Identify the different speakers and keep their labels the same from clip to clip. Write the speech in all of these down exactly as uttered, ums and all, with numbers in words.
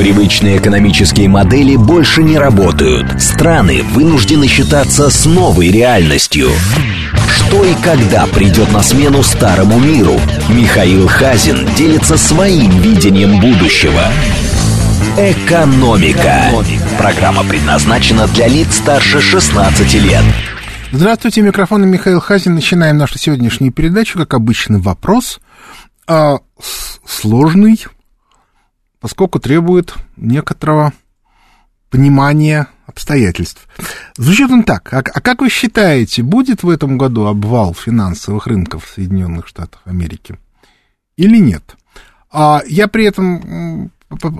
Speaker 1: Привычные экономические модели больше не работают. Страны вынуждены считаться с новой реальностью. Что и когда придет на смену старому миру? Михаил Хазин делится своим видением будущего. Экономика. Программа предназначена для лиц старше шестнадцати лет.
Speaker 2: Здравствуйте, микрофон Михаил Хазин. Начинаем нашу сегодняшнюю передачу. Как обычно, вопрос а, сложный, поскольку требует некоторого понимания обстоятельств. Звучит он так. А, а как вы считаете, будет в этом году обвал финансовых рынков в Соединенных Штатах Америки или нет? А, я при этом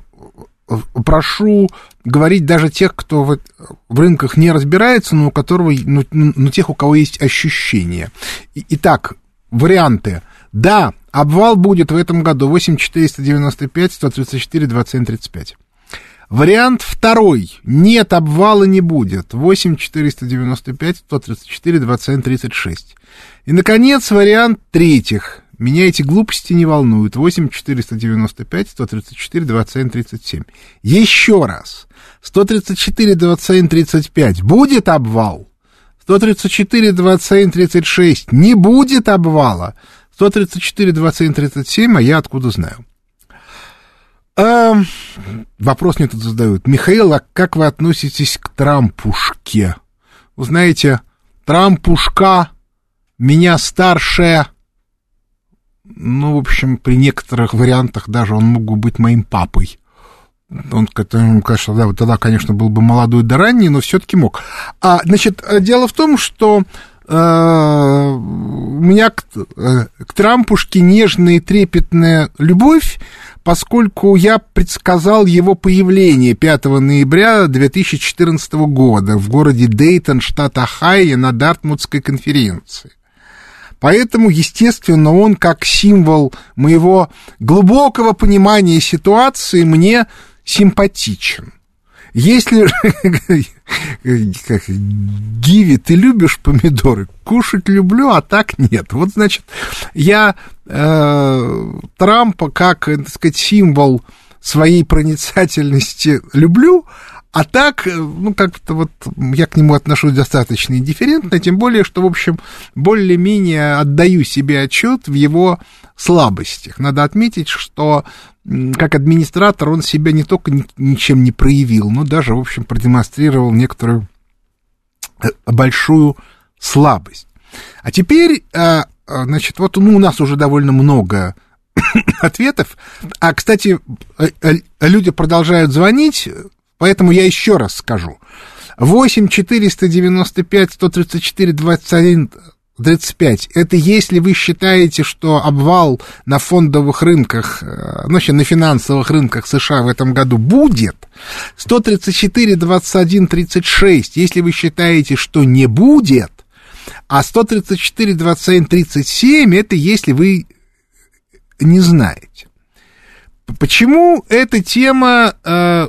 Speaker 2: прошу говорить даже тех, кто в, в рынках не разбирается, но у которого, ну, ну, тех, у кого есть ощущения. Итак, варианты. Да, обвал будет в этом году восемь четыреста девяносто пять сто тридцать четыре двадцать семь тридцать пять. Вариант второй. Нет, обвала не будет. восемь четыреста девяносто пять сто тридцать четыре двадцать семь тридцать шесть. И, наконец, вариант третьих. Меня эти глупости не волнуют. восемь четыреста девяносто пять сто тридцать четыре двадцать семь тридцать семь. Еще раз. сто тридцать четыре двадцать семь тридцать пять. Будет обвал? сто тридцать четыре двадцать семь тридцать шесть. Не будет обвала? сто тридцать четыре двадцать семь тридцать семь, а я откуда знаю? А, вопрос мне тут задают. Михаил, а как вы относитесь к Трампушке? Вы знаете, Трампушка меня старше... Ну, в общем, при некоторых вариантах даже он мог бы быть моим папой. Он, конечно, да, тогда, конечно, был бы молодой да ранний, но все-таки мог. А, значит, дело в том, что э, у меня к, э, к Трампушке нежная и трепетная любовь, поскольку я предсказал его появление пятого ноября две тысячи четырнадцатого года в городе Дейтон, штат Ohio, на Дартмутской конференции. Поэтому, естественно, он как символ моего глубокого понимания ситуации мне симпатичен. Если, как, Гиви, ты любишь помидоры? Кушать люблю, а так нет. Вот, значит, я э, Трампа как, так сказать, символ своей проницательности люблю, а так, ну, как-то вот я к нему отношусь достаточно индифферентно, тем более, что, в общем, более-менее отдаю себе отчет в его слабостях. Надо отметить, что как администратор он себя не только ничем не проявил, но даже, в общем, продемонстрировал некоторую большую слабость. А теперь, значит, вот ну, у нас уже довольно много ответов. А, кстати, люди продолжают звонить. Поэтому я еще раз скажу. восемь четыреста девяносто пять сто тридцать четыре двадцать один тридцать пять. Это если вы считаете, что обвал на фондовых рынках, ну, вообще на финансовых рынках США в этом году будет. сто тридцать четыре двадцать один тридцать шесть. Если вы считаете, что не будет. А сто тридцать четыре двадцать семь тридцать семь, это если вы не знаете. Почему эта тема э,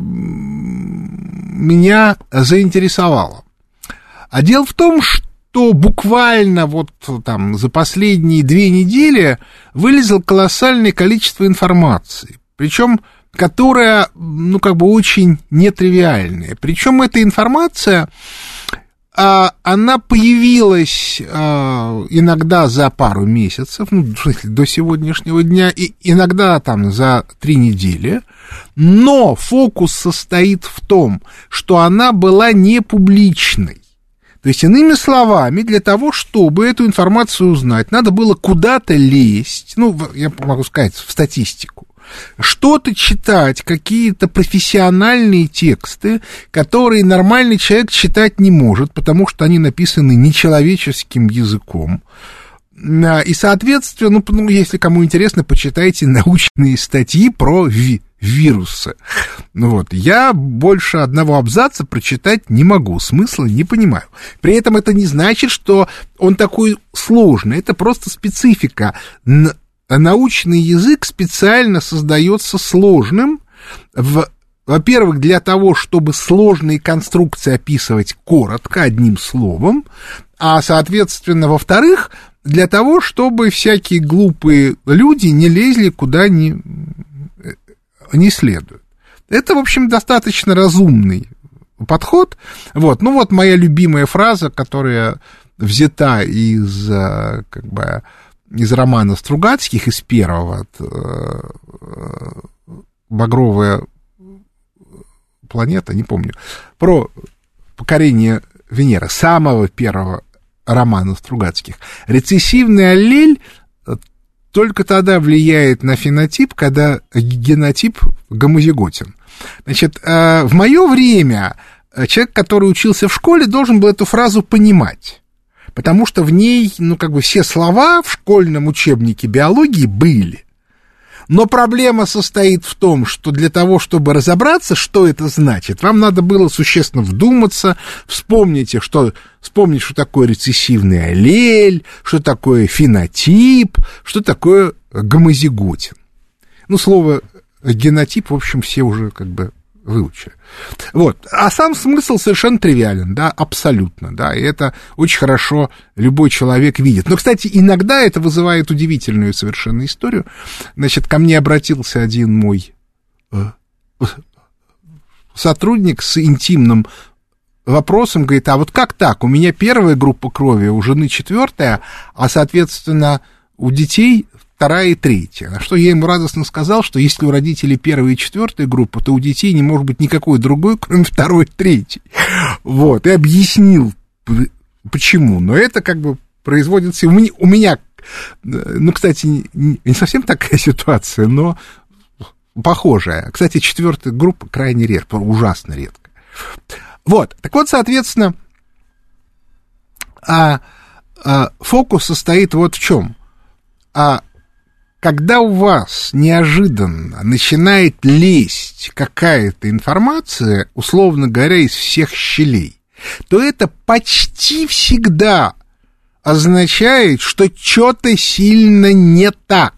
Speaker 2: меня заинтересовала? А дело в том, что буквально вот там за последние две недели вылезло колоссальное количество информации, причем которая, ну, как бы очень нетривиальная. Причем эта информация... Она появилась э, иногда за пару месяцев, ну, до сегодняшнего дня, и иногда там за три недели, но фокус состоит в том, что она была не публичной. То есть, иными словами, для того, чтобы эту информацию узнать, надо было куда-то лезть, ну, я могу сказать, в статистику. Что-то читать, какие-то профессиональные тексты, которые нормальный человек читать не может, потому что они написаны нечеловеческим языком. И, соответственно, ну, если кому интересно, почитайте научные статьи про ви- вирусы. Вот. Я больше одного абзаца прочитать не могу, смысла не понимаю. При этом это не значит, что он такой сложный, это просто специфика. Научный язык специально создается сложным, в, во-первых, для того, чтобы сложные конструкции описывать коротко, одним словом, а, соответственно, во-вторых, для того, чтобы всякие глупые люди не лезли куда не, не следует. Это, в общем, достаточно разумный подход. Вот. Ну, вот моя любимая фраза, которая взята из, как бы, из романа Стругацких, из первого, «Багровая планета», не помню, про покорение Венеры, самого первого романа Стругацких. Рецессивный аллель только тогда влияет на фенотип, когда генотип гомозиготен. Значит, в мое время человек, который учился в школе, должен был эту фразу понимать, потому что в ней, ну, как бы все слова в школьном учебнике биологии были. Но проблема состоит в том, что для того, чтобы разобраться, что это значит, вам надо было существенно вдуматься, вспомнить, что, вспомнить, что такое рецессивный аллель, что такое фенотип, что такое гомозиготен. Ну, слово генотип, в общем, все уже как бы выучили. Вот. А сам смысл совершенно тривиален, да, абсолютно, да, и это очень хорошо любой человек видит. Но, кстати, иногда это вызывает удивительную совершенно историю. Значит, ко мне обратился один мой сотрудник с интимным вопросом, говорит, а вот как так, у меня первая группа крови, у жены четвертая, а, соответственно, у детей вторая и третья. На что я ему радостно сказал, что если у родителей первая и четвертая группа, то у детей не может быть никакой другой, кроме второй и третьей. Вот, и объяснил, почему. Но это как бы производится... У меня, у меня ну, кстати, не совсем такая ситуация, но похожая. Кстати, четвертая группа крайне редко, ужасно редко. Вот, так вот, соответственно, а, а, фокус состоит вот в чем. А когда у вас неожиданно начинает лезть какая-то информация, условно говоря, из всех щелей, то это почти всегда означает, что что-то сильно не так.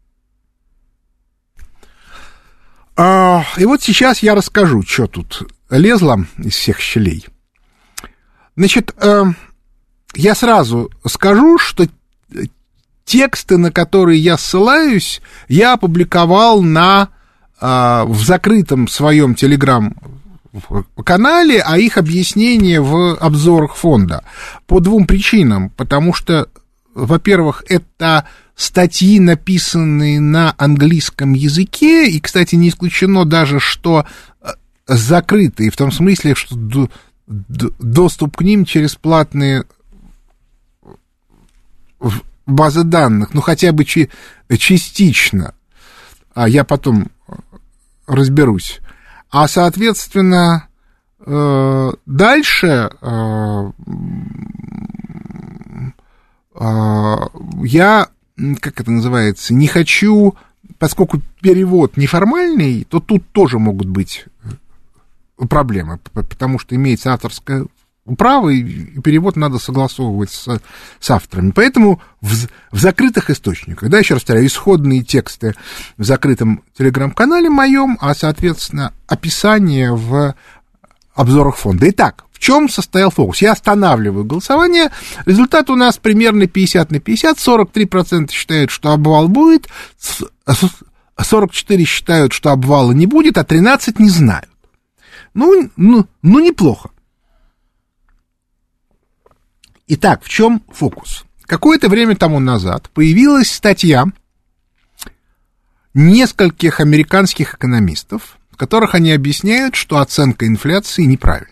Speaker 2: А, и вот сейчас я расскажу, что тут лезло из всех щелей. Значит, э, я сразу скажу, что тексты, на которые я ссылаюсь, я опубликовал на, э, в закрытом своем телеграм-канале, а их объяснение в обзорах фонда. По двум причинам. Потому что, во-первых, это статьи, написанные на английском языке, и, кстати, не исключено даже, что закрытые, в том смысле, что д- д- доступ к ним через платные базы данных, ну, хотя бы чи- частично, а я потом разберусь. А, соответственно, э- дальше э- э- я, как это называется, не хочу, поскольку перевод неформальный, то тут тоже могут быть проблемы, потому что имеется авторское право, и перевод надо согласовывать с, с авторами. Поэтому в, в закрытых источниках, да, еще раз повторяю, исходные тексты в закрытом телеграм-канале моем, а, соответственно, описание в обзорах фонда. Итак, в чем состоял фокус? Я останавливаю голосование, результат у нас примерно пятьдесят на пятьдесят, сорок три процента считают, что обвал будет, сорок четыре процента считают, что обвала не будет, а тринадцать процентов не знают. Ну, ну, ну, неплохо. Итак, в чем фокус? Какое-то время тому назад появилась статья нескольких американских экономистов, в которых они объясняют, что оценка инфляции неправильная.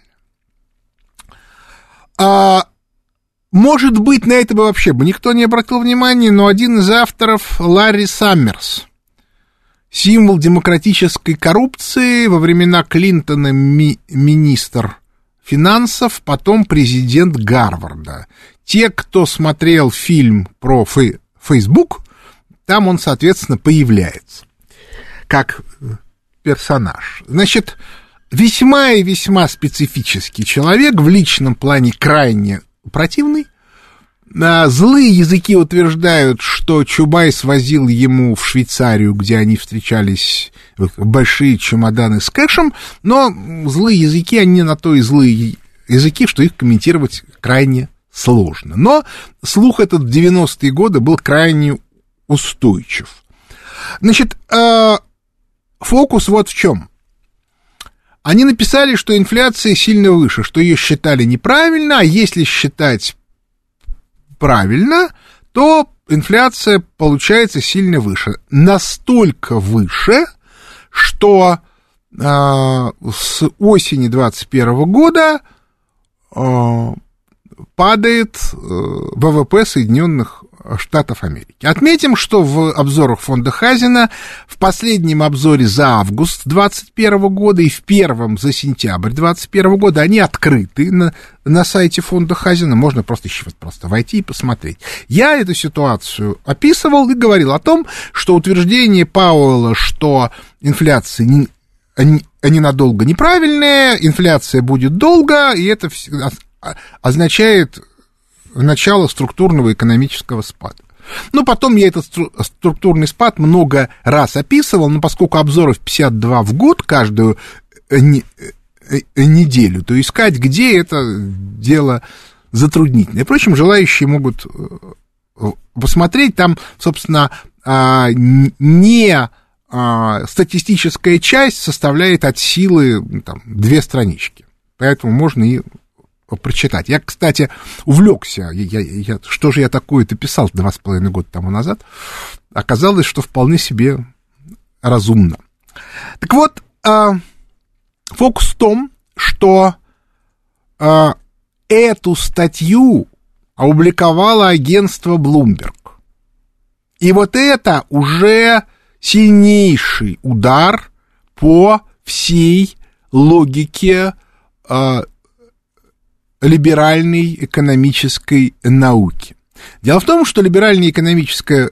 Speaker 2: А, может быть, на это бы вообще бы никто не обратил внимания, но один из авторов, Ларри Саммерс, символ демократической коррупции, во времена Клинтона ми- министр финансов, потом президент Гарварда. Те, кто смотрел фильм про фей- Facebook, там он, соответственно, появляется как персонаж. Значит, весьма и весьма специфический человек, в личном плане крайне противный. Злые языки утверждают, что Чубайс возил ему в Швейцарию, где они встречались, большие чемоданы с кэшем, но злые языки, они на то и злые языки, что их комментировать крайне сложно. Но слух этот в девяностые годы был крайне устойчив. Значит, фокус вот в чем. они написали, что инфляция сильно выше, что ее считали неправильно, а если считать правильно, то инфляция получается сильно выше. Настолько выше, что э, с осени двадцать первого года э, падает э, ВВП Соединенных Штатов Америки. Отметим, что в обзорах фонда Хазина в последнем обзоре за август двадцать первого года и в первом за сентябрь двадцать первого года они открыты на, на сайте фонда Хазина, можно просто еще вот просто войти и посмотреть. Я эту ситуацию описывал и говорил о том, что утверждение Пауэлла, что инфляция не, не, ненадолго неправильная, инфляция будет долго, и это означает начало структурного экономического спада. Ну, потом я этот стру- структурный спад много раз описывал, но поскольку обзоров пятьдесят два в год каждую не- неделю, то искать, где это дело затруднительное. Впрочем, желающие могут посмотреть, там, собственно, не статистическая часть составляет от силы там, две странички, поэтому можно и прочитать. Я, кстати, увлекся, я, я, что же я такое-то писал два с половиной года тому назад, оказалось, что вполне себе разумно. Так вот, э, фокус в том, что э, эту статью опубликовало агентство Bloomberg. И вот это уже сильнейший удар по всей логике э, либеральной экономической науки. Дело в том, что либеральная экономическая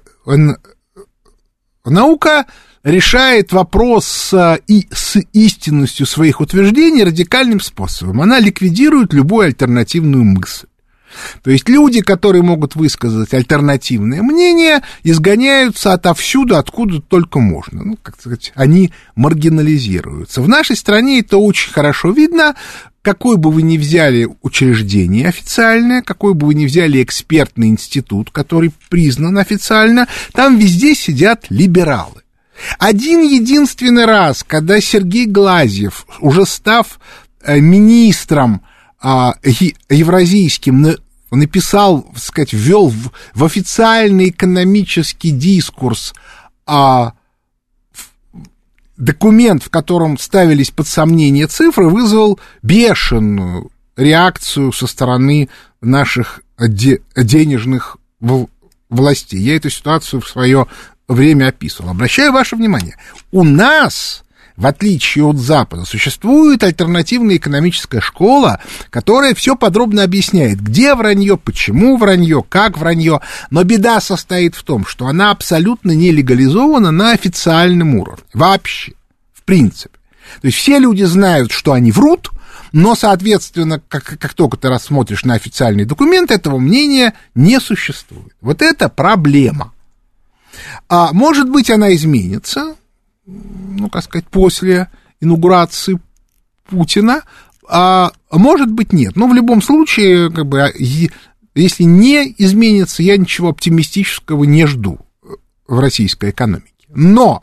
Speaker 2: наука решает вопрос с, и, с истинностью своих утверждений радикальным способом. Она ликвидирует любую альтернативную мысль. То есть люди, которые могут высказать альтернативное мнение, изгоняются отовсюду, откуда только можно. Ну, как сказать, они маргинализируются. В нашей стране это очень хорошо видно. Какой бы вы ни взяли учреждение официальное, какой бы вы ни взяли экспертный институт, который признан официально, там везде сидят либералы. Один единственный раз, когда Сергей Глазьев, уже став министром евразийским, написал, так сказать, ввел в, в официальный экономический дискурс а, документ, в котором ставились под сомнение цифры, вызвал бешеную реакцию со стороны наших де- денежных в- властей. Я эту ситуацию в свое время описывал. Обращаю ваше внимание, у нас, в отличие от Запада, существует альтернативная экономическая школа, которая все подробно объясняет, где вранье, почему вранье, как вранье. Но беда состоит в том, что она абсолютно не легализована на официальном уровне. Вообще, в принципе. То есть все люди знают, что они врут, но, соответственно, как, как только ты рассмотришь на официальный документ, этого мнения не существует. Вот это проблема. А может быть, она изменится, ну, как сказать, после инаугурации Путина, а может быть, нет. Но в любом случае, как бы, если не изменится, я ничего оптимистического не жду в российской экономике. Но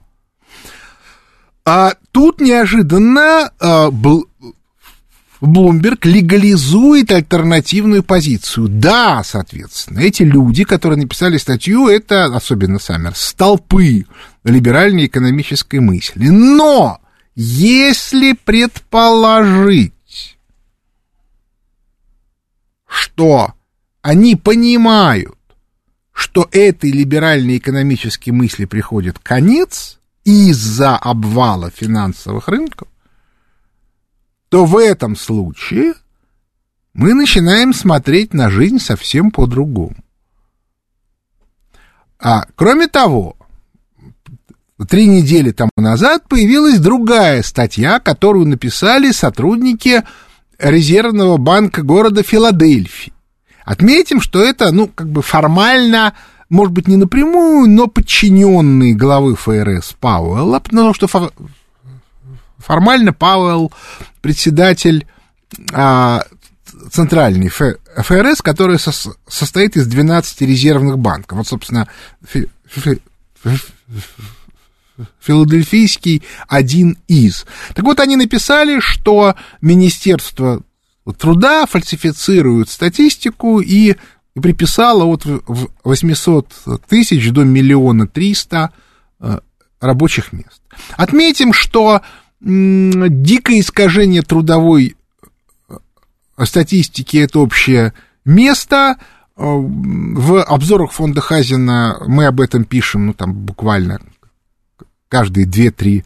Speaker 2: а, тут неожиданно а, Bloomberg легализует альтернативную позицию. Да, соответственно, эти люди, которые написали статью, это, особенно Саммер, столпы либеральной экономической мысли. Но если предположить, что они понимают, что этой либеральной экономической мысли приходит конец из-за обвала финансовых рынков, то в этом случае мы начинаем смотреть на жизнь совсем по-другому. А кроме того, три недели тому назад появилась другая статья, которую написали сотрудники Резервного банка города Филадельфии. Отметим, что это, ну, как бы формально, может быть, не напрямую, но подчиненные главы ФРС Пауэлла, потому что формально Пауэлл председатель а, центральной ФРС, которая со, состоит из двенадцати резервных банков. Вот, собственно, фи, фи, фи, Филадельфийский один из. Так вот, они написали, что Министерство труда фальсифицирует статистику и приписало от восемьсот тысяч до миллиона триста рабочих мест. Отметим, что дикое искажение трудовой статистики — это общее место. В обзорах фонда Хазина мы об этом пишем, ну, там, буквально каждые две-три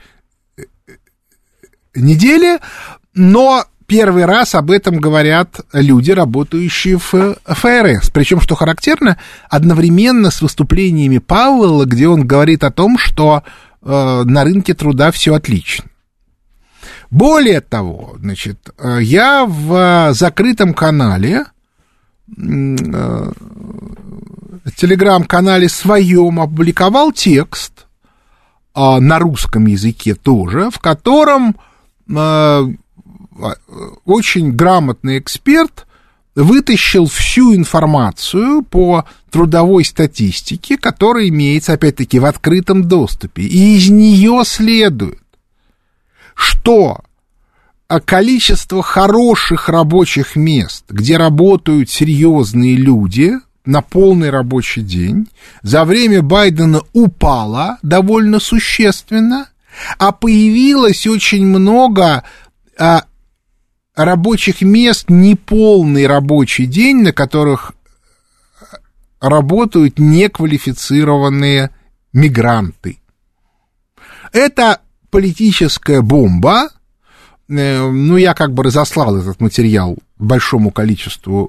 Speaker 2: недели, но первый раз об этом говорят люди, работающие в эф эр эс. Причем, что характерно, одновременно с выступлениями Пауэлла, где он говорит о том, что э, на рынке труда все отлично. Более того, значит, я в закрытом канале, э, телеграм-канале своем опубликовал текст э, на русском языке тоже, в котором э, очень грамотный эксперт вытащил всю информацию по трудовой статистике, которая имеется, опять-таки, в открытом доступе. И из нее следует, что количество хороших рабочих мест, где работают серьезные люди на полный рабочий день, за время Байдена упало довольно существенно, а появилось очень много а, рабочих мест, неполный рабочий день, на которых работают неквалифицированные мигранты. Это политическая бомба. Ну, я как бы разослал этот материал большому количеству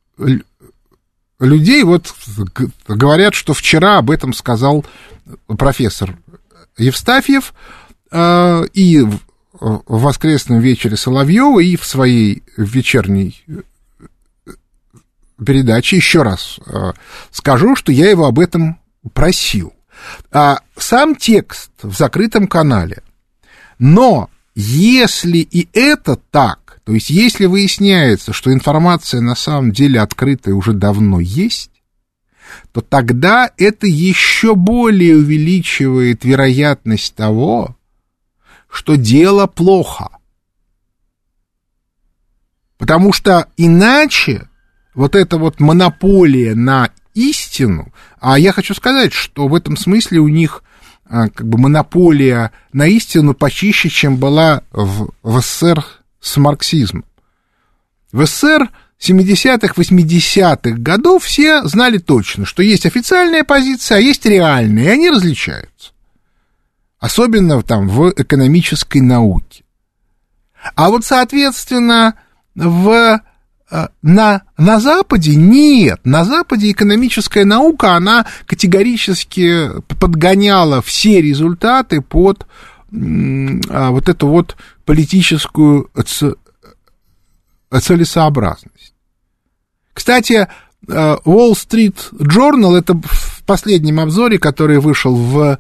Speaker 2: людей. Вот говорят, что вчера об этом сказал профессор Евстафьев и в воскресном вечере Соловьева, и в своей вечерней передаче. Еще раз скажу, что я его об этом просил. Сам текст в закрытом канале. Но если и это так, то есть если выясняется, что информация на самом деле открытая уже давно есть, то тогда это еще более увеличивает вероятность того, что дело плохо. Потому что иначе вот эта вот монополия на истину, а я хочу сказать, что в этом смысле у них как бы монополия на истину почище, чем была в, в СССР с марксизмом. В СССР семидесятых, восьмидесятых годов все знали точно, что есть официальная позиция, а есть реальная, и они различаются. Особенно там в экономической науке. А вот, соответственно, в, на, на Западе нет. На Западе экономическая наука, она категорически подгоняла все результаты под вот эту вот политическую целесообразность. Кстати, Wall Street Journal, это в последнем обзоре, который вышел в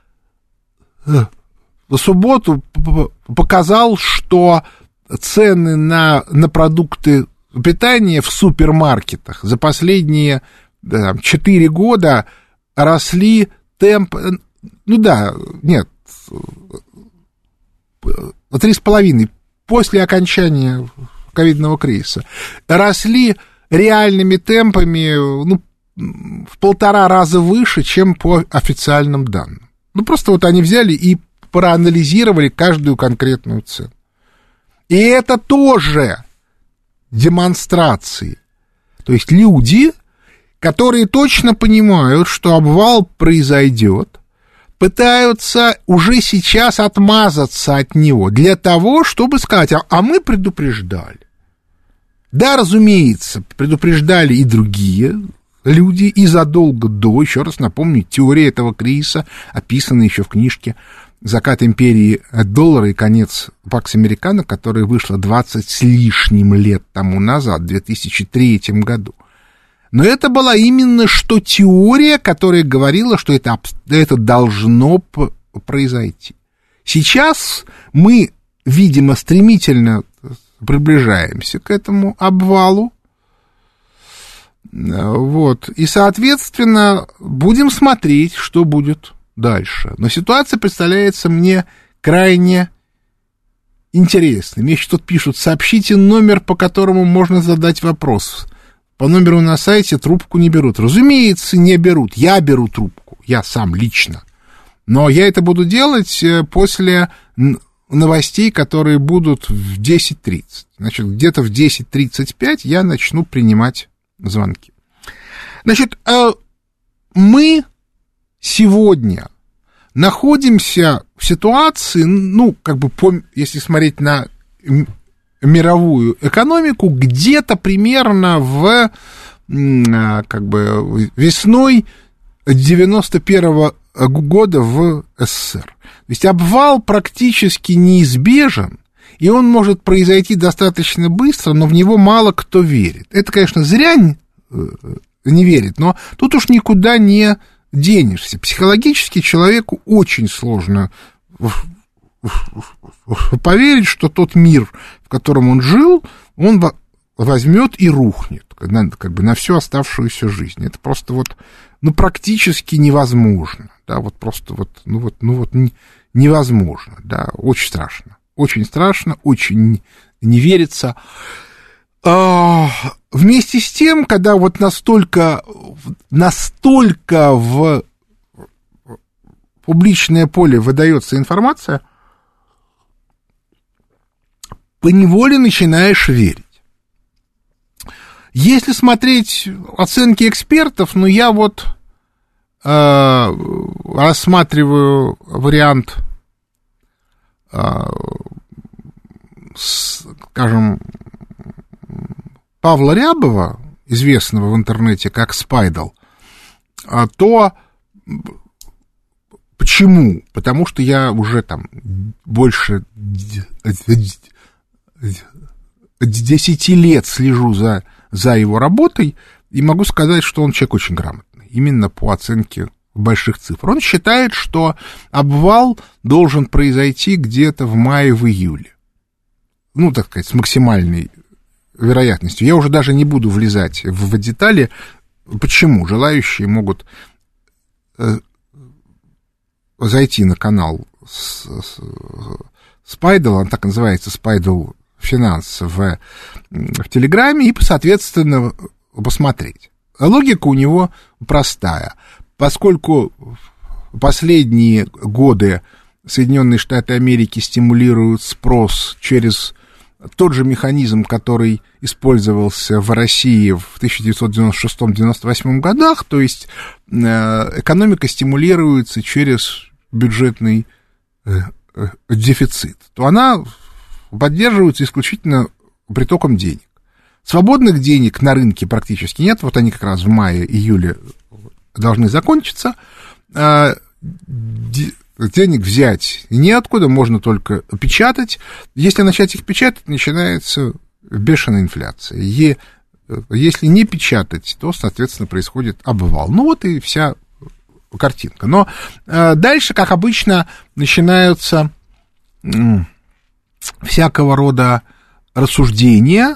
Speaker 2: в субботу, показал, что цены на, на продукты питания в супермаркетах за последние да, четыре года росли темп... Ну да, нет, три с половиной после окончания ковидного кризиса. Росли реальными темпами ну, в полтора раза выше, чем по официальным данным. Ну, просто вот они взяли и проанализировали каждую конкретную цену. И это тоже демонстрации. То есть люди, которые точно понимают, что обвал произойдет, пытаются уже сейчас отмазаться от него для того, чтобы сказать, а, а мы предупреждали. Да, разумеется, предупреждали и другие люди, и задолго до, еще раз напомню, теория этого кризиса описана еще в книжке «Закат империи доллара и конец Пакс Американо», которая вышла двадцать с лишним лет тому назад, в две тысячи третьем году. Но это была именно что теория, которая говорила, что это, это должно произойти. Сейчас мы, видимо, стремительно приближаемся к этому обвалу. Вот. И, соответственно, будем смотреть, что будет дальше. Но ситуация представляется мне крайне интересной. Мне еще тут пишут: сообщите номер, по которому можно задать вопрос. По номеру на сайте трубку не берут. Разумеется, не берут. Я беру трубку, я сам лично. Но я это буду делать после новостей, которые будут в десять тридцать. Значит, где-то в десять тридцать пять я начну принимать звонки. Значит, мы сегодня находимся в ситуации, ну, как бы, по, если смотреть на мировую экономику, где-то примерно в, как бы, весной девяносто первого года в СССР. То есть обвал практически неизбежен, и он может произойти достаточно быстро, но в него мало кто верит. Это, конечно, зря не верит, но тут уж никуда не денешься. Психологически человеку очень сложно поверить, что тот мир, в котором он жил, он возьмет и рухнет, как бы, на всю оставшуюся жизнь. Это просто вот, ну, практически невозможно, да, вот просто вот, ну вот, ну вот невозможно, да, очень страшно, очень страшно, очень не верится. А, вместе с тем, когда вот настолько, настолько в публичное поле выдается информация, поневоле начинаешь верить. Если смотреть оценки экспертов, ну, я вот э, рассматриваю вариант, э, с, скажем, Павла Рябова, известного в интернете как Спайдл, то почему? Потому что я уже там больше десяти лет слежу за, за его работой, и могу сказать, что он человек очень грамотный, именно по оценке больших цифр. Он считает, что обвал должен произойти где-то в мае, в июле. Ну, так сказать, с максимальной вероятностью. Я уже даже не буду влезать в, в детали. Почему? Желающие могут э, зайти на канал Спайдл, он так называется, Спайдл Финанс в, в Телеграме, и, соответственно, посмотреть. Логика у него простая. Поскольку в последние годы Соединенные Штаты Америки стимулируют спрос через тот же механизм, который использовался в России в тысяча девятьсот девяносто шестом — девяносто восьмом годах, то есть экономика стимулируется через бюджетный дефицит, то она поддерживается исключительно притоком денег. Свободных денег на рынке практически нет, вот они как раз в мае-июле должны закончиться. Денег взять неоткуда, можно только печатать. Если начать их печатать, начинается бешеная инфляция. И если не печатать, то, соответственно, происходит обвал. Ну вот и вся картинка. Но дальше, как обычно, начинаются всякого рода рассуждения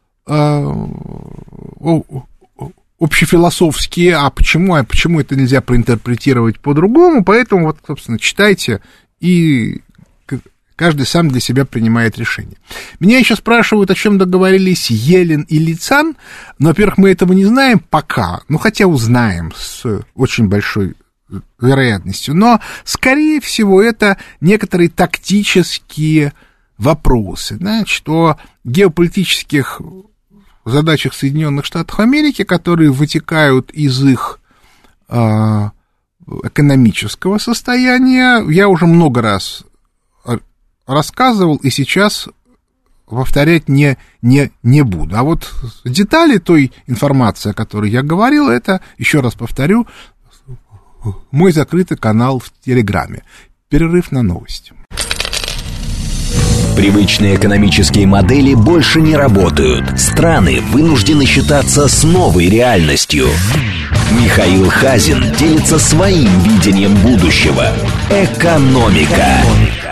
Speaker 2: общефилософские, а почему, а почему это нельзя проинтерпретировать по-другому, поэтому вот, собственно, читайте, и каждый сам для себя принимает решение. Меня еще спрашивают, о чем договорились Елен и Ли Цан, но, во-первых, мы этого не знаем пока, ну, хотя узнаем с очень большой вероятностью, но, скорее всего, это некоторые тактические вопросы, значит, о геополитических задачах Соединенных Штатов Америки, которые вытекают из их э, экономического состояния. Я уже много раз рассказывал, и сейчас повторять не, не, не буду. А вот детали той информации, о которой я говорил, это, еще раз повторю, мой закрытый канал в Телеграме. Перерыв на новости.
Speaker 1: Привычные экономические модели больше не работают. Страны вынуждены считаться с новой реальностью. Михаил Хазин делится своим видением будущего. Экономика.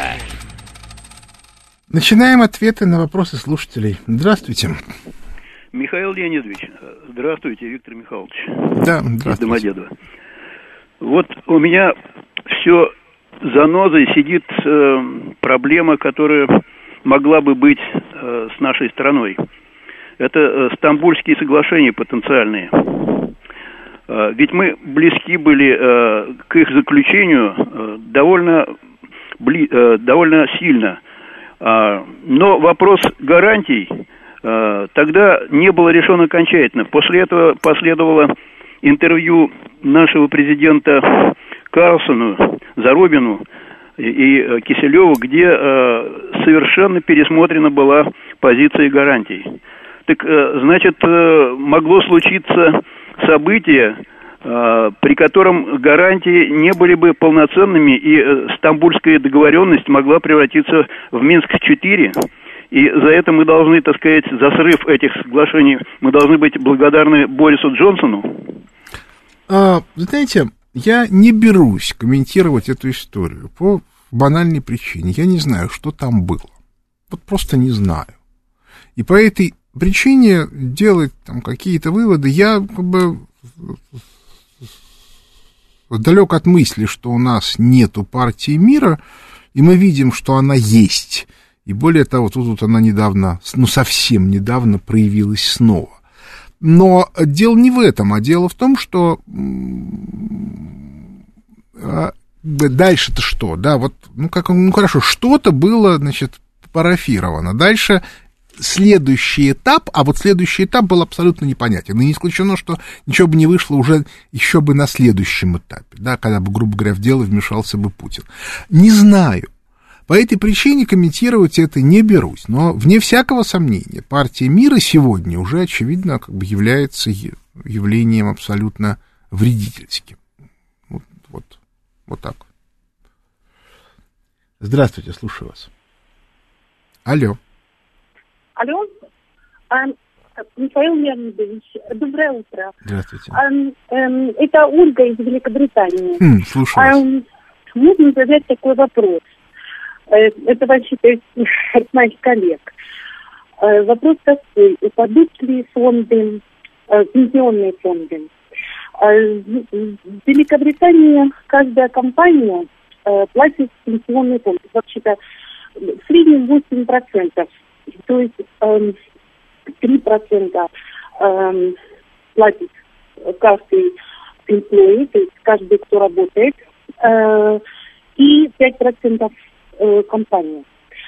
Speaker 2: Начинаем ответы на вопросы слушателей. Здравствуйте.
Speaker 3: Михаил Леонидович. Здравствуйте, Виктор Михайлович.
Speaker 2: Да, здравствуйте.
Speaker 3: Из Домодедово. Вот у меня все занозой сидит э, проблема, которая могла бы быть э, с нашей страной. Это э, Стамбульские соглашения потенциальные. Э, ведь мы близки были э, к их заключению э, довольно, бли, э, довольно сильно. Э, но вопрос гарантий э, тогда не был решен окончательно. После этого последовало интервью нашего президента Карлсону, Зарубину и, и Киселеву, где э, совершенно пересмотрена была позиция гарантий. Так, э, значит, э, могло случиться событие, э, при котором гарантии не были бы полноценными, и э, Стамбульская договоренность могла превратиться в Минск-четыре. И за это мы должны, так сказать, за срыв этих соглашений, мы должны быть благодарны Борису Джонсону.
Speaker 2: А, знаете, я не берусь комментировать эту историю по банальной причине. Я не знаю, что там было. Вот просто не знаю. И по этой причине делать там какие-то выводы я как бы далек от мысли, что у нас нету партии мира, и мы видим, что она есть. И более того, тут, тут она недавно, ну совсем недавно проявилась снова. Но дело не в этом, а дело в том, что дальше-то что, да, вот, ну, как, ну, хорошо, что-то было, значит, парафировано. Дальше следующий этап, а вот следующий этап был абсолютно непонятен. И не исключено, что ничего бы не вышло уже еще бы на следующем этапе, да, когда бы, грубо говоря, в дело вмешался бы Путин. Не знаю. По этой причине комментировать это не берусь. Но, вне всякого сомнения, партия мира сегодня уже, очевидно, как бы является явлением абсолютно вредительским. Вот, вот, вот так. Здравствуйте, слушаю вас. Алло.
Speaker 4: Алло. Михаил Леонидович, доброе утро.
Speaker 2: Здравствуйте.
Speaker 4: Это Ольга из Великобритании.
Speaker 2: Хм, слушаю вас.
Speaker 4: Можно задать такой вопрос. Это вообще-то от моих коллег. Вопрос такой. Упадут ли фонды, пенсионные фонды? В Великобритании каждая компания платит пенсионный фонд. Вообще-то в среднем восемь процентов. То есть три процента платит каждый employee, то есть каждый, кто работает, и пять процентов компания.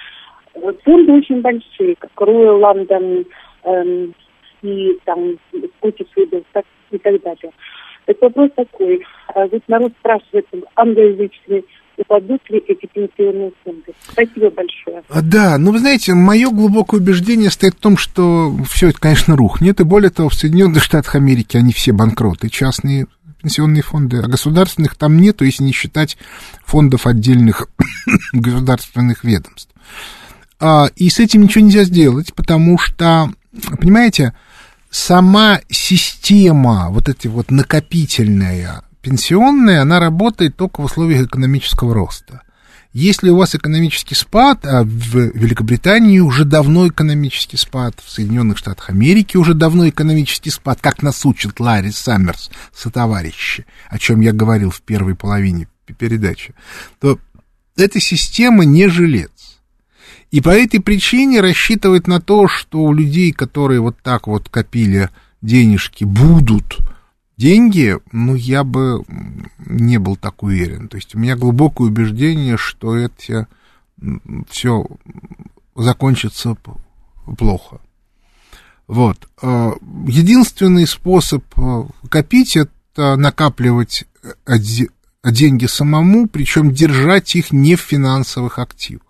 Speaker 4: Фонды очень большие, как Royal London эм, и там Scottish Widows и так далее. Это вопрос такой. Вот народ спрашивает, англоязычные, упадут ли эти пенсионные фонды? Спасибо большое.
Speaker 2: Да, ну вы знаете, мое глубокое убеждение стоит в том, что все это, конечно, рухнет, и более того, в Соединенных Штатах Америки они все банкроты, частные пенсионные фонды, а государственных там нету, если не считать фондов отдельных государственных ведомств. А, и с этим ничего нельзя сделать, потому что, понимаете, сама система, вот эти вот накопительная, пенсионная, она работает только в условиях экономического роста. Если у вас экономический спад, а в Великобритании уже давно экономический спад, в Соединенных Штатах Америки уже давно экономический спад, как нас учит Ларри Саммерс, сотоварищи, о чем я говорил в первой половине передачи, то эта система не жилец. И по этой причине рассчитывать на то, что у людей, которые вот так вот копили денежки, будут деньги, ну, я бы не был так уверен. То есть у меня глубокое убеждение, что это все закончится плохо. Вот. Единственный способ копить — это накапливать деньги самому, причем держать их не в финансовых активах.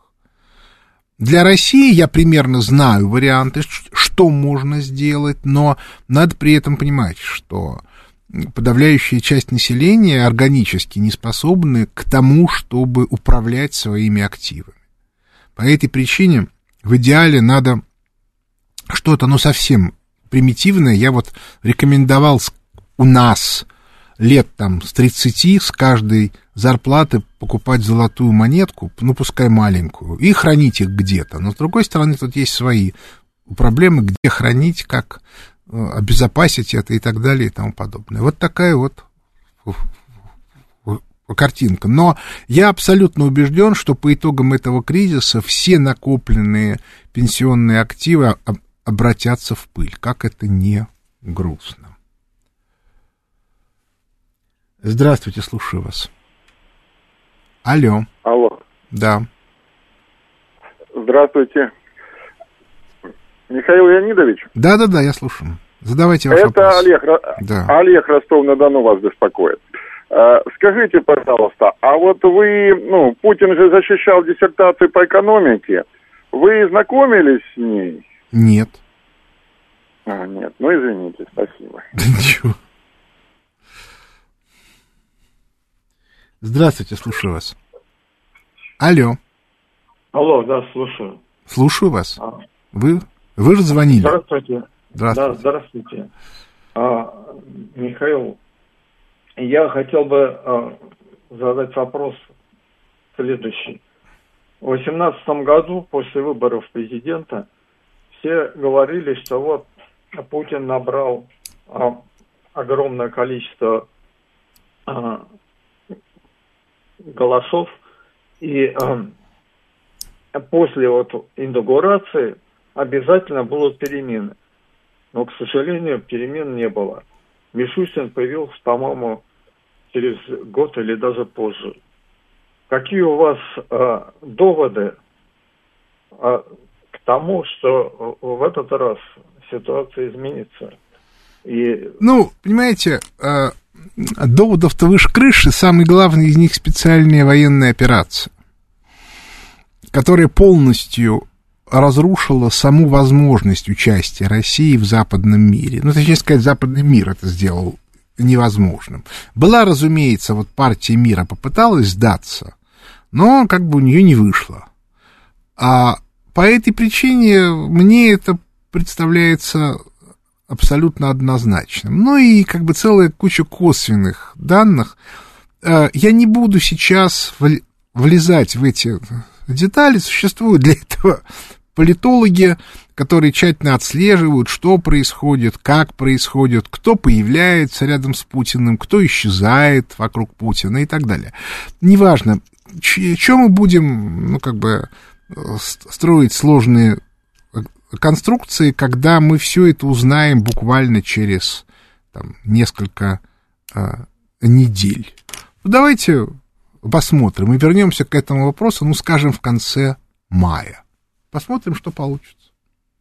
Speaker 2: Для России я примерно знаю варианты, что можно сделать, но надо при этом понимать, что подавляющая часть населения органически не способны к тому, чтобы управлять своими активами. По этой причине в идеале надо что-то, ну, совсем примитивное. Я вот рекомендовал у нас лет там с тридцати с каждой зарплаты покупать золотую монетку, ну, пускай маленькую, и хранить их где-то. Но, с другой стороны, тут есть свои проблемы, где хранить, как обезопасить это и так далее и тому подобное. Вот такая вот картинка. Но я абсолютно убежден, что по итогам этого кризиса все накопленные пенсионные активы обратятся в пыль. Как это не грустно. Здравствуйте, слушаю вас. Алло.
Speaker 5: Алло.
Speaker 2: Да.
Speaker 5: Здравствуйте. Михаил Леонидович?
Speaker 2: Да-да-да, я слушаю. Задавайте ваш
Speaker 5: Это
Speaker 2: вопрос.
Speaker 5: Олег,
Speaker 2: да.
Speaker 5: Олег Ростов-на-Дону вас беспокоит. Скажите, пожалуйста, а вот вы, ну, Путин же защищал диссертацию по экономике. Вы знакомились с ней?
Speaker 2: Нет.
Speaker 5: А, нет, ну извините, спасибо.
Speaker 2: Да ничего. Здравствуйте, слушаю вас. Алло.
Speaker 6: Алло, да, слушаю.
Speaker 2: Слушаю вас.
Speaker 6: А.
Speaker 2: Вы, вы же звонили.
Speaker 6: Здравствуйте.
Speaker 2: Здравствуйте.
Speaker 6: Да, здравствуйте. А, Михаил, я хотел бы а, задать вопрос следующий. В две тысячи восемнадцатом году, после выборов президента, все говорили, что вот Путин набрал а, огромное количество а, голосов, и а, после вот инаугурации обязательно будут перемены. Но, к сожалению, перемен не было. Мишустин появился, по-моему, через год или даже позже. Какие у вас э, доводы э, к тому, что в этот раз ситуация изменится? И...
Speaker 2: Ну, понимаете, э, доводов-то выше крыши. Самый главный из них специальная военная операция, которая полностью разрушила саму возможность участия России в западном мире. Ну, точнее сказать, западный мир это сделал невозможным. Была, разумеется, вот партия мира попыталась сдаться, но как бы у нее не вышло. А по этой причине мне это представляется абсолютно однозначным. Ну и как бы целая куча косвенных данных. Я не буду сейчас влезать в эти детали. Существуют для этого политологи, которые тщательно отслеживают, что происходит, как происходит, кто появляется рядом с Путиным, кто исчезает вокруг Путина и так далее. Неважно, что мы будем, ну, как бы, строить сложные конструкции, когда мы все это узнаем буквально через там, несколько а, недель. Ну, давайте посмотрим и вернемся к этому вопросу, ну, скажем, в конце мая. Посмотрим, что получится.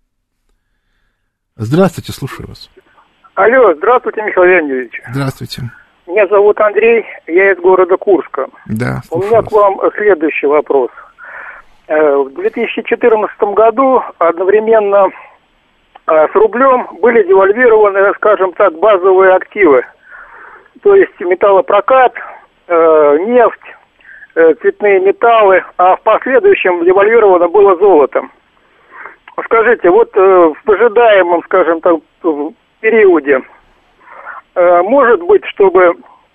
Speaker 2: Здравствуйте, слушаю вас.
Speaker 7: Алло, здравствуйте, Михаил Леонидович.
Speaker 2: Здравствуйте.
Speaker 7: Меня зовут Андрей, я из города Курска.
Speaker 2: Да,
Speaker 7: У меня
Speaker 2: вас.
Speaker 7: к вам следующий вопрос. В две тысячи четырнадцатом году одновременно с рублем были девальвированы, скажем так, базовые активы. То есть металлопрокат, нефть, цветные металлы, а в последующем девальвировано было золотом. Скажите, вот в ожидаемом, скажем так, периоде, может быть, чтобы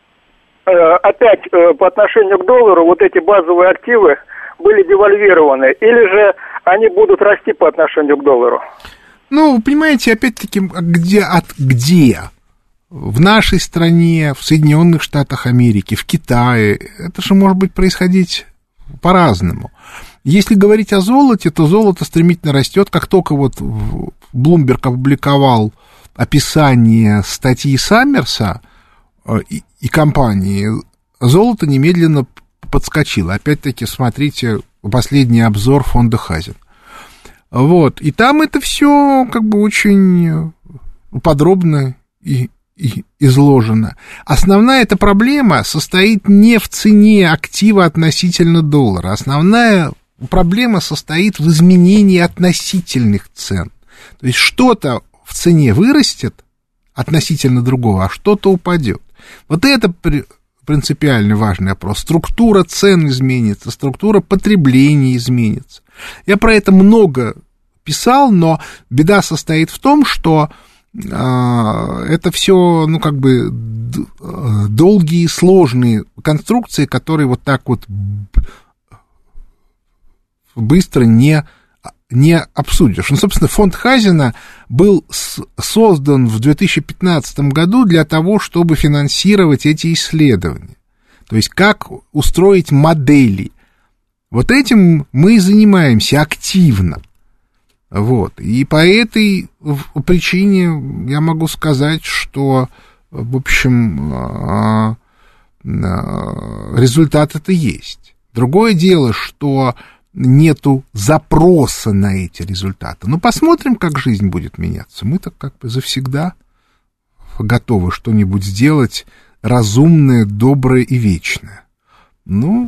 Speaker 7: опять по отношению к доллару вот эти базовые активы были девальвированы, или же они будут расти по отношению к доллару?
Speaker 2: Ну, вы понимаете, опять-таки, где, от где? В нашей стране, в Соединенных Штатах Америки, в Китае. Это же может быть происходить по-разному. Если говорить о золоте, то золото стремительно растет. Как только вот Bloomberg опубликовал описание статьи Саммерса и, и компании, золото немедленно подскочило. Опять-таки, смотрите последний обзор фонда Хазин. Вот. И там это все как бы очень подробно и, и изложено. Основная эта проблема состоит не в цене актива относительно доллара. Основная проблема состоит в изменении относительных цен. То есть что-то в цене вырастет относительно другого, а что-то упадет. Вот это принципиально важный вопрос. Структура цен изменится, структура потребления изменится. Я про это много писал, но беда состоит в том, что э, это все, ну, как бы д- долгие, сложные конструкции, которые вот так вот быстро не, не обсудишь. Ну, собственно, фонд Хазина был с- создан в две тысячи пятнадцатом году для того, чтобы финансировать эти исследования. То есть как устроить модели. Вот этим мы и занимаемся активно. Вот. И по этой причине я могу сказать, что, в общем, результат это есть. Другое дело, что нету запроса на эти результаты. Ну, посмотрим, как жизнь будет меняться. Мы-то как бы завсегда готовы что-нибудь сделать разумное, доброе и вечное. Ну,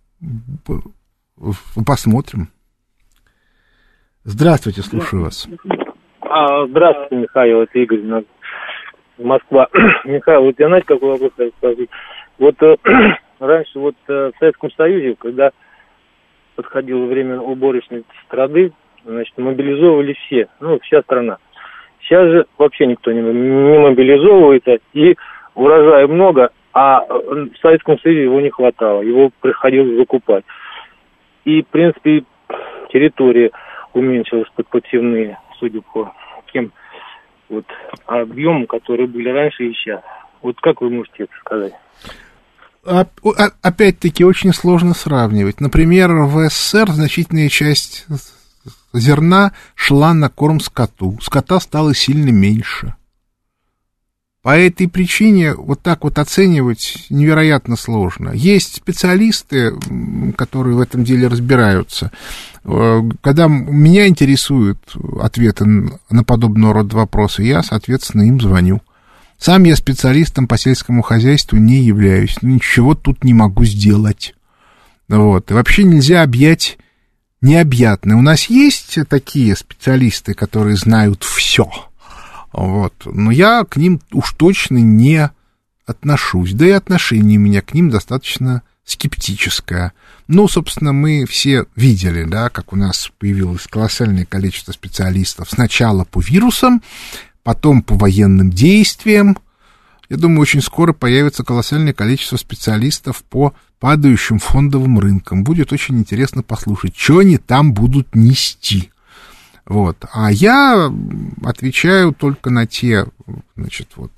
Speaker 2: посмотрим. Здравствуйте, слушаю вас.
Speaker 8: А, здравствуйте, Михаил, это Игорь, Москва. Михаил, вот я, знаете, какой вопрос хочу сказать? Вот э, раньше вот э, в Советском Союзе, когда подходило время уборочной страды, значит, мобилизовывали все, ну, вся страна. Сейчас же вообще никто не, не мобилизовывается, и урожая много, а в Советском Союзе его не хватало, его приходилось закупать. И, в принципе, территория уменьшилась под посевные, судя по тем вот объемам, которые были раньше и сейчас. Вот как вы можете это сказать?
Speaker 2: Опять-таки, очень сложно сравнивать. Например, в СССР значительная часть зерна шла на корм скоту. Скота стало сильно меньше. По этой причине вот так вот оценивать невероятно сложно. Есть специалисты, которые в этом деле разбираются. Когда меня интересуют ответы на подобного рода вопросы, я, соответственно, им звоню. Сам я специалистом по сельскому хозяйству не являюсь, ничего тут не могу сделать. Вот. И вообще нельзя объять необъятное. У нас есть такие специалисты, которые знают все. Вот. Но я к ним уж точно не отношусь. Да и отношение у меня к ним достаточно скептическое. Ну, собственно, мы все видели, да, как у нас появилось колоссальное количество специалистов сначала по вирусам, потом по военным действиям. Я думаю, очень скоро появится колоссальное количество специалистов по падающим фондовым рынкам. Будет очень интересно послушать, что они там будут нести. Вот. А я отвечаю только на те, значит, вот,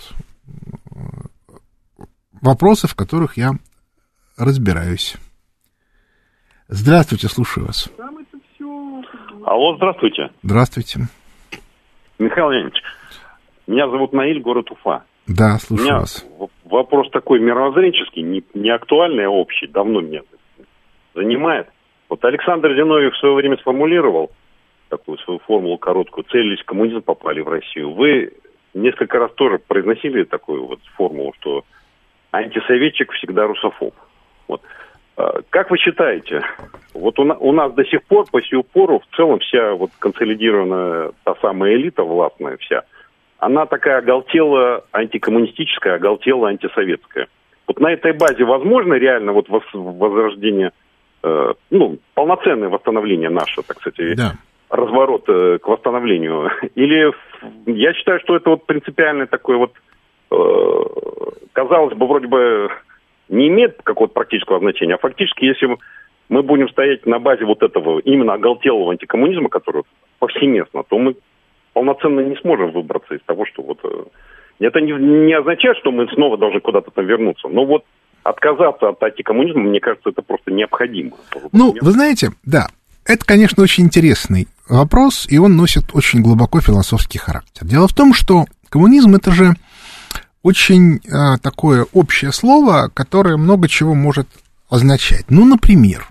Speaker 2: вопросы, в которых я разбираюсь. Здравствуйте, слушаю вас.
Speaker 9: Алло, здравствуйте.
Speaker 2: Здравствуйте.
Speaker 9: Михаил Леонидович, меня зовут Наиль, город Уфа.
Speaker 2: Да, слушаю
Speaker 9: У меня
Speaker 2: вас.
Speaker 9: Вопрос такой мировоззренческий, не, не актуальный, а общий, давно меня занимает. Вот Александр Зиновьев в свое время сформулировал такую свою формулу короткую: целились в коммунизм, попали в Россию. Вы несколько раз тоже произносили такую вот формулу, что антисоветчик всегда русофоб. Вот. Как вы считаете, вот у, на, у нас до сих пор, по сию пору, в целом вся вот консолидированная та самая элита властная вся, она такая оголтелая антикоммунистическая, оголтелая антисоветская. Вот на этой базе возможно реально вот возрождение, э, ну, полноценное восстановление наше, так сказать, да. разворот э, к восстановлению? Или я считаю, что это вот принципиальное такое вот, э, казалось бы, вроде бы не имеет какого-то практического значения, а фактически, если мы будем стоять на базе вот этого именно оголтелого антикоммунизма, который повсеместно, то мы полноценно не сможем выбраться из того, что вот... Это не, не означает, что мы снова должны куда-то там вернуться, но вот отказаться от антикоммунизма, мне кажется, это просто необходимо.
Speaker 2: Ну, вы знаете, да, это, конечно, очень интересный вопрос, и он носит очень глубоко философский характер. Дело в том, что коммунизм — это же очень а, такое общее слово, которое много чего может означать. Ну, например,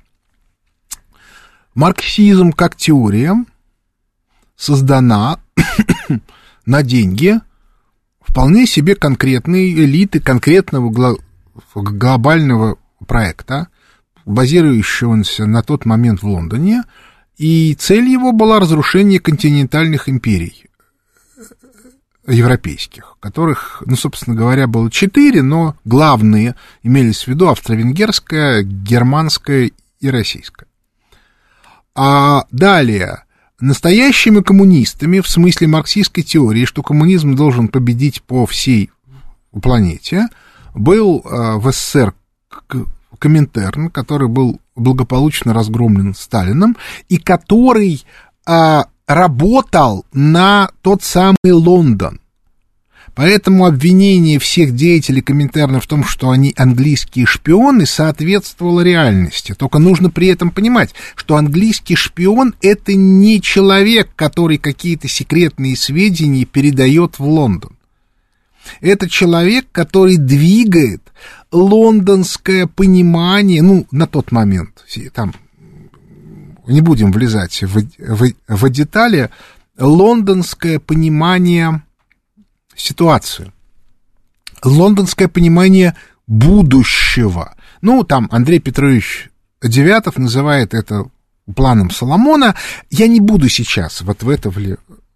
Speaker 2: марксизм как теория создана на деньги вполне себе конкретной элиты, конкретного гло- глобального проекта, базирующегося на тот момент в Лондоне, и цель его была разрушение континентальных империй европейских, которых, ну, собственно говоря, было четыре, но главные имелись в виду австро-венгерская, германская и российская. А далее, настоящими коммунистами, в смысле марксистской теории, что коммунизм должен победить по всей планете, был в СССР Коминтерн, который был благополучно разгромлен Сталином, и который а, работал на тот самый Лондон. Поэтому обвинение всех деятелей Коминтерна в том, что они английские шпионы, соответствовало реальности. Только нужно при этом понимать, что английский шпион — это не человек, который какие-то секретные сведения передает в Лондон. Это человек, который двигает лондонское понимание, ну, на тот момент, там, не будем влезать в, в, в детали, лондонское понимание ситуации, лондонское понимание будущего. Ну, там Андрей Петрович Девятов называет это планом Соломона. Я не буду сейчас вот в это вли...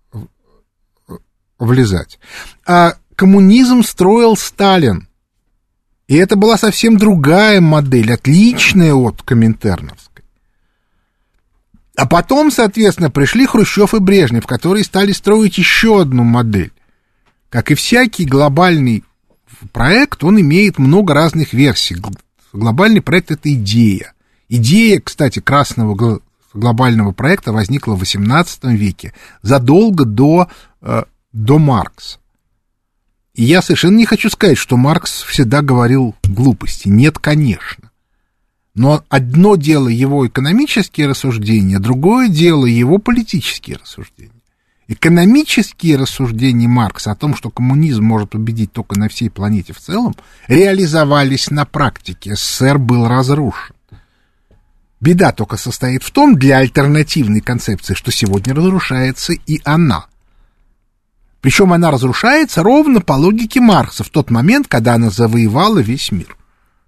Speaker 2: влезать. А коммунизм строил Сталин. И это была совсем другая модель, отличная от коминтерновской. А потом, соответственно, пришли Хрущев и Брежнев, которые стали строить еще одну модель. Как и всякий глобальный проект, он имеет много разных версий. Глобальный проект — это идея. Идея, кстати, красного глобального проекта возникла в восемнадцатом веке, задолго до, до Маркса. И я совершенно не хочу сказать, что Маркс всегда говорил глупости. Нет, конечно. Но одно дело его экономические рассуждения, другое дело его политические рассуждения. Экономические рассуждения Маркса о том, что коммунизм может победить только на всей планете в целом, реализовались на практике. СССР был разрушен. Беда только состоит в том, для альтернативной концепции, что сегодня разрушается и она. Причем она разрушается ровно по логике Маркса в тот момент, когда она завоевала весь мир.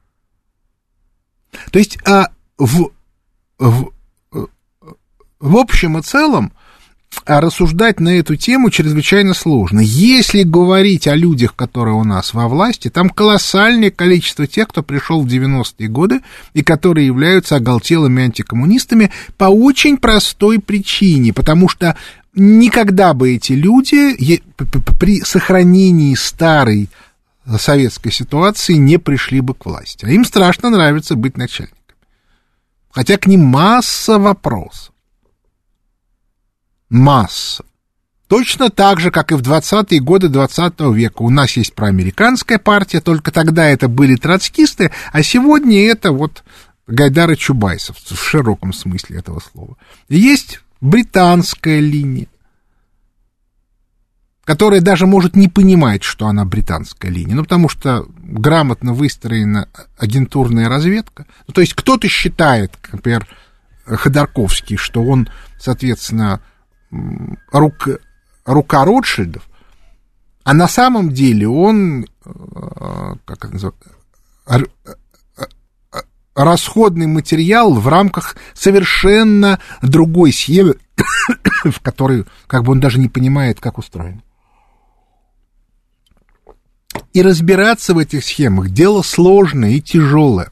Speaker 2: То есть а, в, в, в общем и целом а рассуждать на эту тему чрезвычайно сложно. Если говорить о людях, которые у нас во власти, там колоссальное количество тех, кто пришел в девяностые годы и которые являются оголтелыми антикоммунистами по очень простой причине, потому что никогда бы эти люди при сохранении старой советской ситуации не пришли бы к власти. А им страшно нравится быть начальниками. Хотя к ним масса вопросов. Масса. Точно так же, как и в двадцатые годы двадцатого века. У нас есть проамериканская партия, только тогда это были троцкисты, а сегодня это вот Гайдар и Чубайсов, в широком смысле этого слова. И есть британская линия, которая даже может не понимать, что она британская линия, ну, потому что грамотно выстроена агентурная разведка. Ну, то есть кто-то считает, например, Ходорковский, что он, соответственно, рука, рука Ротшильдов, а на самом деле он, как это называется, расходный материал в рамках совершенно другой схемы, в которой как бы он даже не понимает, как устроен. И разбираться в этих схемах дело сложное и тяжелое.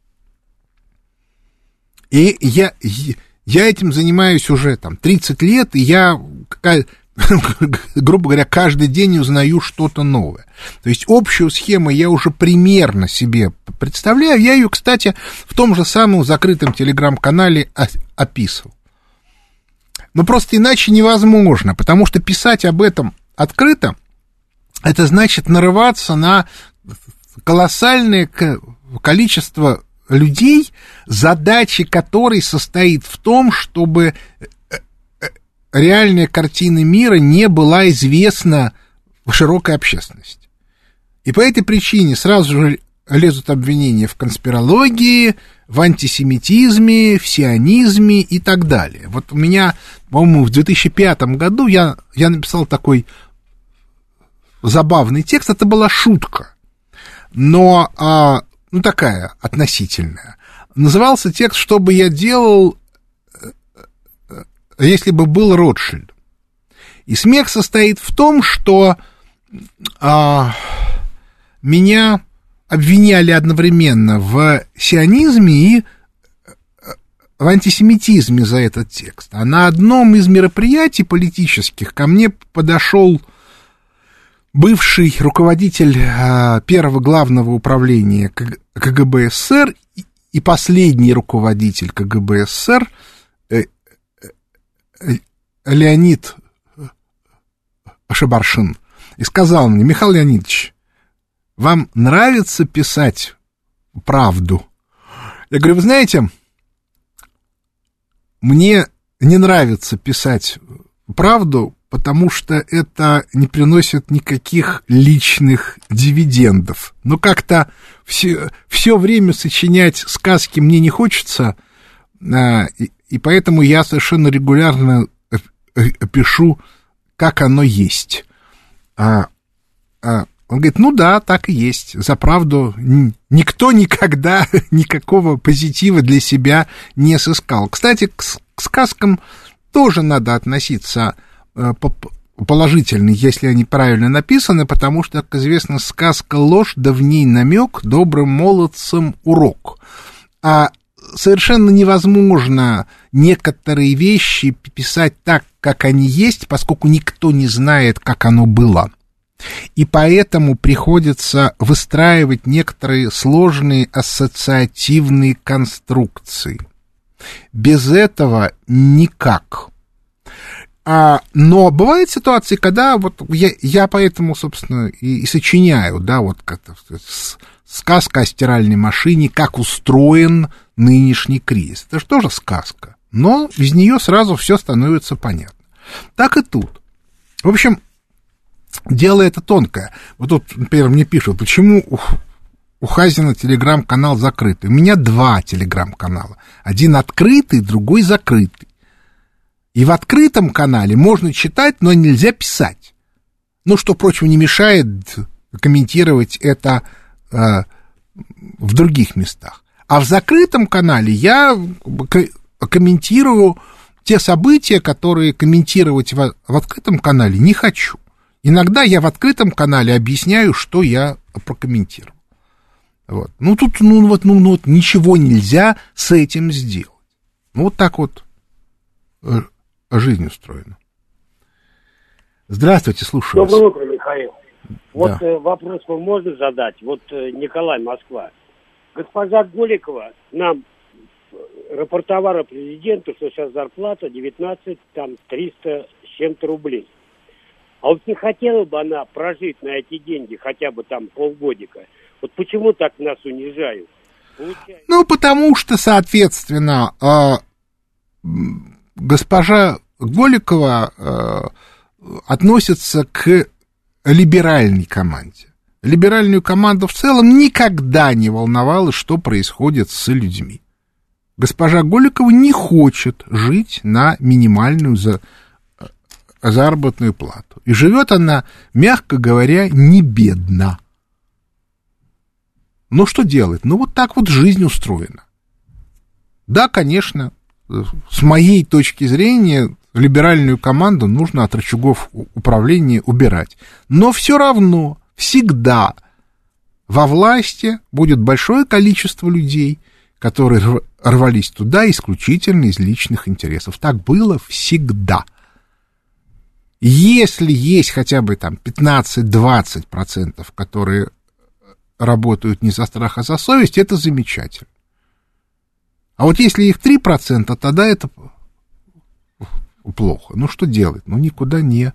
Speaker 2: И я, я этим занимаюсь уже там тридцать лет, и я, грубо говоря, каждый день узнаю что-то новое. То есть общую схему я уже примерно себе представляю. Я ее, кстати, в том же самом закрытом телеграм-канале описывал. Но просто иначе невозможно, потому что писать об этом открыто, это значит нарываться на колоссальное количество людей, задача которой состоит в том, чтобы реальная картина мира не была известна в широкой общественности. И по этой причине сразу же лезут обвинения в конспирологии, в антисемитизме, в сионизме и так далее. Вот у меня, по-моему, в две тысячи пятом году я, я написал такой забавный текст, это была шутка, но, а, ну, такая, относительная. Назывался текст «Что бы я делал, если бы был Ротшильд?». И смех состоит в том, что а, меня обвиняли одновременно в сионизме и в антисемитизме за этот текст. А на одном из мероприятий политических ко мне подошел бывший руководитель а, первого главного управления КГБ СССР и последний руководитель КГБ СССР э, э, Леонид Шабаршин. и сказал мне: Михаил Леонидович, вам нравится писать правду? Я говорю: вы знаете, мне не нравится писать правду, потому что это не приносит никаких личных дивидендов. Но как-то все, все время сочинять сказки мне не хочется, и, и поэтому я совершенно регулярно пишу, как оно есть. А, а, он говорит: ну да, так и есть. За правду никто никогда никакого позитива для себя не сыскал. Кстати, к, к сказкам тоже надо относиться положительно, если они правильно написаны, потому что, как известно, сказка ложь, да в ней намек, добрым молодцам урок. А совершенно невозможно некоторые вещи писать так, как они есть, поскольку никто не знает, как оно было. И поэтому приходится выстраивать некоторые сложные ассоциативные конструкции. Без этого никак. А, но бывают ситуации, когда вот я, я поэтому, собственно, и, и сочиняю, да, вот как-то сказка о стиральной машине, как устроен нынешний кризис. Это же тоже сказка, но из нее сразу все становится понятно. Так и тут. В общем, дело это тонкое. Вот тут, например, мне пишут, почему у, у Хазина телеграм-канал закрытый. У меня два телеграм-канала. Один открытый, другой закрытый. И в открытом канале можно читать, но нельзя писать. Ну, что, впрочем, не мешает комментировать это э, в других местах. А в закрытом канале я комментирую те события, которые комментировать в, в открытом канале не хочу. Иногда я в открытом канале объясняю, что я прокомментировал. Вот. Ну, тут ну, вот, ну, ну, вот ничего нельзя с этим сделать. Ну, вот так вот жизнь устроена. Здравствуйте, слушаю вас.
Speaker 10: Доброе утро, Михаил. Вот
Speaker 2: да.
Speaker 10: э, вопрос вам можно задать? Вот э, Николай, Москва. Госпожа Голикова нам рапортовала президенту, что сейчас зарплата девятнадцать триста с чем-то рублей. А вот не хотела бы она прожить на эти деньги хотя бы там полгодика. Вот почему так нас унижают? Получается...
Speaker 2: Ну, потому что, соответственно, э, госпожа Голикова э, относится к либеральной команде. Либеральную команду в целом никогда не волновало, что происходит с людьми. Госпожа Голикова не хочет жить на минимальную за, заработную плату. И живет она, мягко говоря, не бедно. Ну, что делать? Ну, вот так вот жизнь устроена. Да, конечно, с моей точки зрения, либеральную команду нужно от рычагов управления убирать. Но все равно всегда во власти будет большое количество людей, которые рвались туда исключительно из личных интересов. Так было всегда. Если есть хотя бы там пятнадцать-двадцать процентов, которые работают не за страх, а за совесть, это замечательно. А вот если их три процента, тогда это плохо. Ну, что делать? Ну, никуда не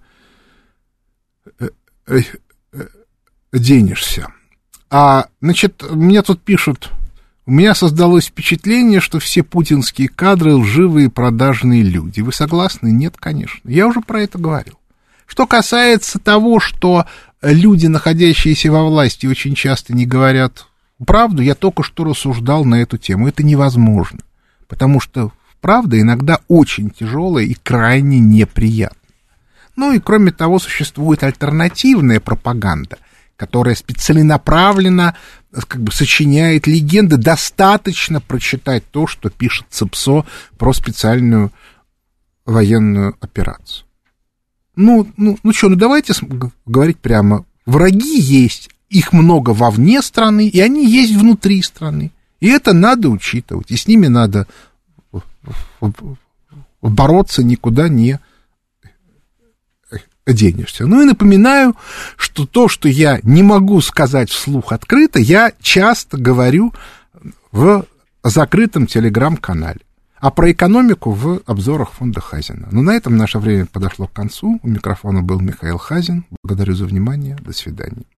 Speaker 2: денешься. А, значит, мне тут пишут, у меня создалось впечатление, что все путинские кадры лживые продажные люди. Вы согласны? Нет, конечно. Я уже про это говорил. Что касается того, что люди, находящиеся во власти, очень часто не говорят правду, я только что рассуждал на эту тему. Это невозможно, потому что правда иногда очень тяжелая и крайне неприятная. Ну и кроме того, существует альтернативная пропаганда, которая целенаправленно как бы сочиняет легенды. Достаточно прочитать то, что пишет ЦИПСО про специальную военную операцию. Ну, ну, ну что, ну давайте говорить прямо. Враги есть, их много вовне страны, и они есть внутри страны. И это надо учитывать, и с ними надо бороться, никуда не денешься. Ну и напоминаю, что то, что я не могу сказать вслух открыто, я часто говорю в закрытом телеграм-канале. а про экономику в обзорах фонда Хазина. Но на этом наше время подошло к концу. У микрофона был Михаил Хазин. Благодарю за внимание. До свидания.